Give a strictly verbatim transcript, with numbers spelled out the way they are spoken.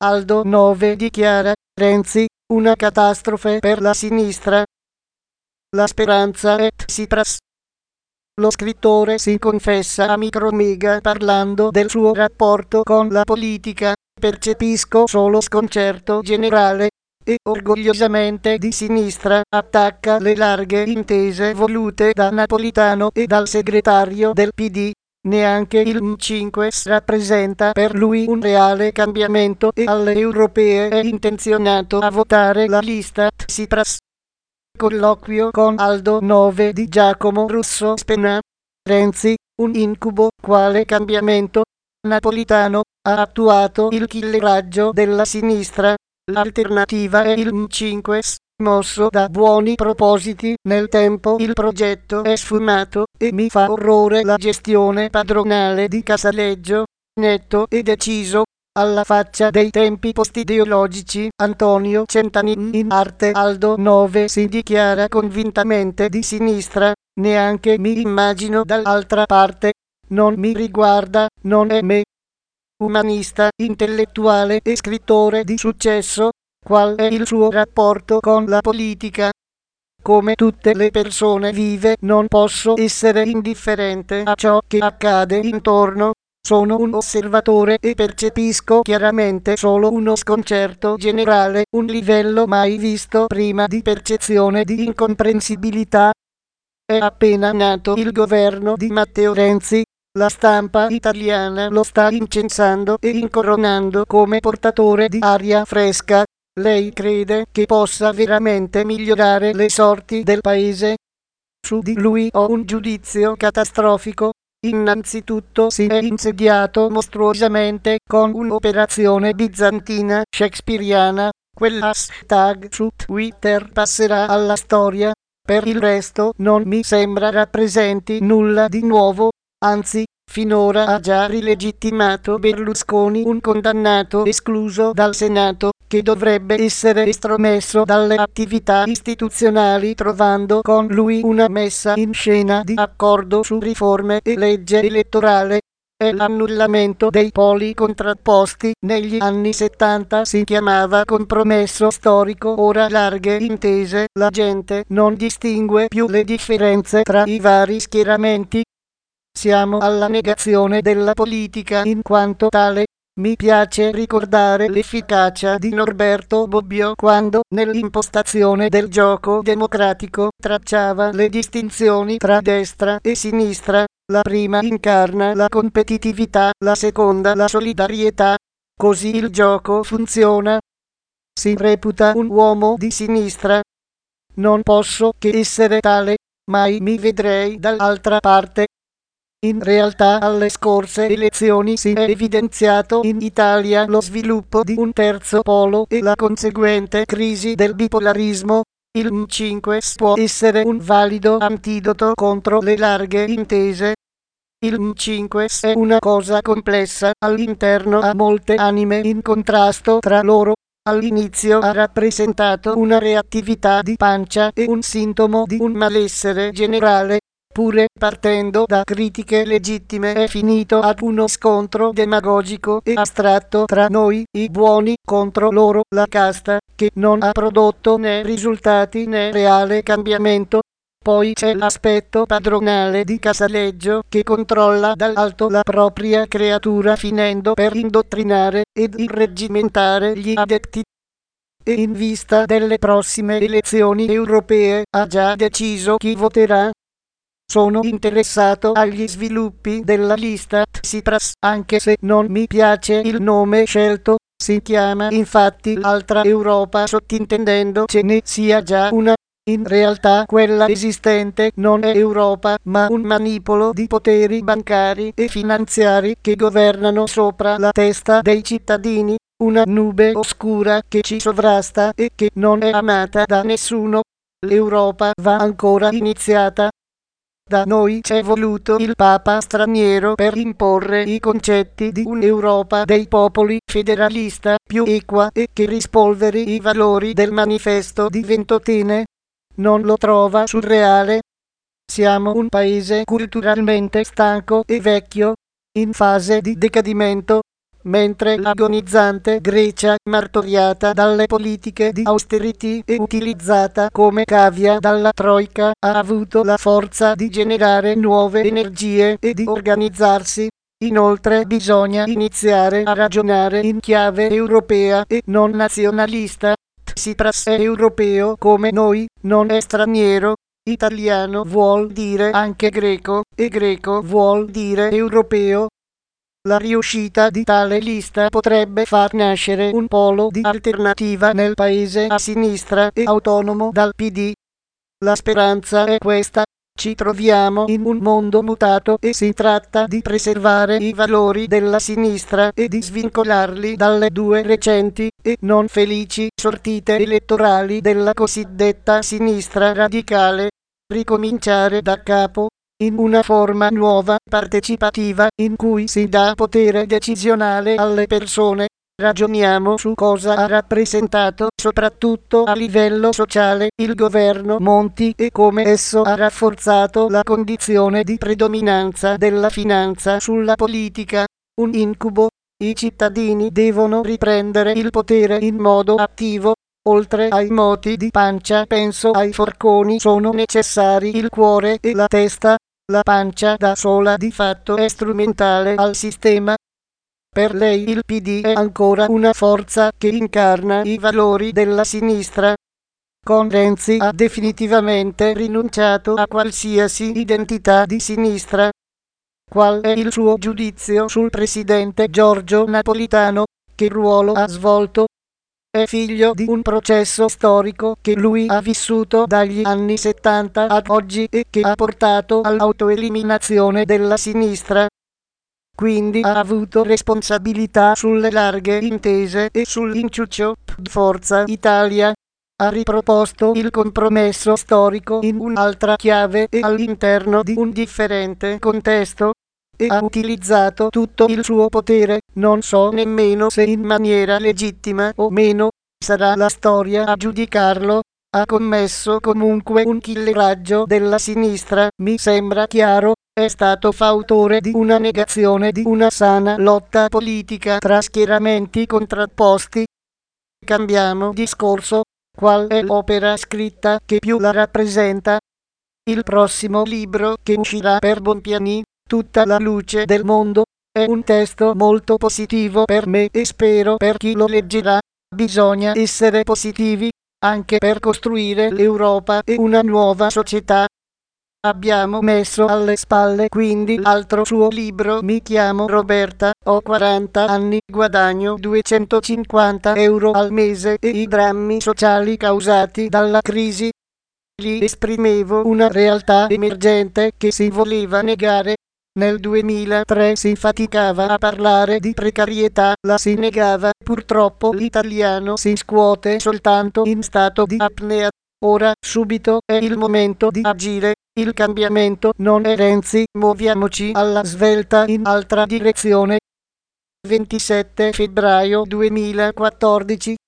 Aldo nove dichiara, Renzi, una catastrofe per la sinistra. La speranza è Tsipras. Lo scrittore si confessa a Micromega parlando del suo rapporto con la politica. Percepisco solo sconcerto generale e orgogliosamente di sinistra attacca le larghe intese volute da Napolitano e dal segretario del P D. Neanche il M cinque rappresenta per lui un reale cambiamento e alle europee è intenzionato a votare la lista Tsipras. Colloquio con Aldo nove di Giacomo Russo Spenna. Renzi, un incubo, quale cambiamento? Napolitano ha attuato il killeraggio della sinistra. L'alternativa è il M cinque, mosso da buoni propositi. Nel tempo il progetto è sfumato e mi fa orrore la gestione padronale di Casaleggio. Netto e deciso, alla faccia dei tempi post-ideologici. Antonio Centani in arte. Aldo nove si dichiara convintamente di sinistra. Neanche mi immagino dall'altra parte. Non mi riguarda, non è me. Umanista, intellettuale e scrittore di successo, qual è il suo rapporto con la politica? Come tutte le persone vive, non posso essere indifferente a ciò che accade intorno. Sono un osservatore e percepisco chiaramente solo uno sconcerto generale, un livello mai visto prima di percezione di incomprensibilità. È appena nato il governo di Matteo Renzi. La stampa italiana lo sta incensando e incoronando come portatore di aria fresca. Lei crede che possa veramente migliorare le sorti del paese? Su di lui ho un giudizio catastrofico. Innanzitutto si è insediato mostruosamente con un'operazione bizantina shakespeariana. Quell'hashtag su Twitter passerà alla storia. Per il resto non mi sembra rappresenti nulla di nuovo. Anzi, finora ha già rilegittimato Berlusconi, un condannato escluso dal Senato, che dovrebbe essere estromesso dalle attività istituzionali, trovando con lui una messa in scena di accordo su riforme e legge elettorale. È l'annullamento dei poli contrapposti. Negli anni settanta si chiamava compromesso storico, ora larghe intese. La gente non distingue più le differenze tra i vari schieramenti. Siamo alla negazione della politica in quanto tale. Mi piace ricordare l'efficacia di Norberto Bobbio quando, nell'impostazione del gioco democratico, tracciava le distinzioni tra destra e sinistra. La prima incarna la competitività, la seconda la solidarietà. Così il gioco funziona. Si reputa un uomo di sinistra. Non posso che essere tale, mai mi vedrei dall'altra parte. In realtà alle scorse elezioni si è evidenziato in Italia lo sviluppo di un terzo polo e la conseguente crisi del bipolarismo. Il M cinque può essere un valido antidoto contro le larghe intese. Il M cinque è una cosa complessa, all'interno ha molte anime in contrasto tra loro. All'inizio ha rappresentato una reattività di pancia e un sintomo di un malessere generale. Pure partendo da critiche legittime è finito ad uno scontro demagogico e astratto tra noi, i buoni, contro loro, la casta, che non ha prodotto né risultati né reale cambiamento. Poi c'è l'aspetto padronale di Casaleggio che controlla dall'alto la propria creatura finendo per indottrinare ed irreggimentare gli adepti. E in vista delle prossime elezioni europee ha già deciso chi voterà. Sono interessato agli sviluppi della lista Tsipras, anche se non mi piace il nome scelto. Si chiama infatti Altra Europa, sottintendendo ce ne sia già una. In realtà quella esistente non è Europa, ma un manipolo di poteri bancari e finanziari che governano sopra la testa dei cittadini, una nube oscura che ci sovrasta e che non è amata da nessuno. L'Europa va ancora iniziata. Da noi c'è voluto il Papa straniero per imporre i concetti di un'Europa dei popoli, federalista, più equa e che rispolveri i valori del manifesto di Ventotene. Non lo trova surreale? Siamo un paese culturalmente stanco e vecchio, in fase di decadimento. mentre l'agonizzante Grecia, martoriata dalle politiche di austerity e utilizzata come cavia dalla Troika, ha avuto la forza di generare nuove energie e di organizzarsi. Inoltre bisogna iniziare a ragionare in chiave europea e non nazionalista. Tsipras è europeo come noi, non è straniero. Italiano vuol dire anche greco, e greco vuol dire europeo. La riuscita di tale lista potrebbe far nascere un polo di alternativa nel paese a sinistra e autonomo dal P D. La speranza è questa. Ci troviamo in un mondo mutato e si tratta di preservare i valori della sinistra e di svincolarli dalle due recenti e non felici sortite elettorali della cosiddetta sinistra radicale. Ricominciare da capo, in una forma nuova, partecipativa, in cui si dà potere decisionale alle persone. Ragioniamo su cosa ha rappresentato, soprattutto a livello sociale, il governo Monti e come esso ha rafforzato la condizione di predominanza della finanza sulla politica. Un incubo. I cittadini devono riprendere il potere in modo attivo. Oltre ai moti di pancia, penso ai forconi sono necessari il cuore e la testa. La pancia da sola di fatto è strumentale al sistema. Per lei il P D è ancora una forza che incarna i valori della sinistra. Con Renzi ha definitivamente rinunciato a qualsiasi identità di sinistra. Qual è il suo giudizio sul presidente Giorgio Napolitano? Che ruolo ha svolto? È figlio di un processo storico che lui ha vissuto dagli anni settanta ad oggi e che ha portato all'autoeliminazione della sinistra. Quindi ha avuto responsabilità sulle larghe intese e sull'inciuccio di Forza Italia. Ha riproposto il compromesso storico in un'altra chiave e all'interno di un differente contesto. E ha utilizzato tutto il suo potere, non so nemmeno se in maniera legittima o meno, sarà la storia a giudicarlo. Ha commesso comunque un killeraggio della sinistra, mi sembra chiaro. È stato fautore di una negazione di una sana lotta politica tra schieramenti contrapposti. Cambiamo discorso. Qual è l'opera scritta che più la rappresenta? Il prossimo libro che uscirà per Bonpiani, Tutta la luce del mondo, è un testo molto positivo per me e spero per chi lo leggerà. Bisogna essere positivi, anche per costruire l'Europa e una nuova società. Abbiamo messo alle spalle quindi l'altro suo libro. Mi chiamo Roberta, ho quaranta anni, guadagno duecentocinquanta euro al mese e i drammi sociali causati dalla crisi. Lì esprimevo una realtà emergente che si voleva negare. Nel duemilatré si faticava a parlare di precarietà, la si negava. Purtroppo l'italiano si scuote soltanto in stato di apnea. Ora, subito, è il momento di agire. Il cambiamento non è Renzi, muoviamoci alla svelta in altra direzione. ventisette febbraio duemilaquattordici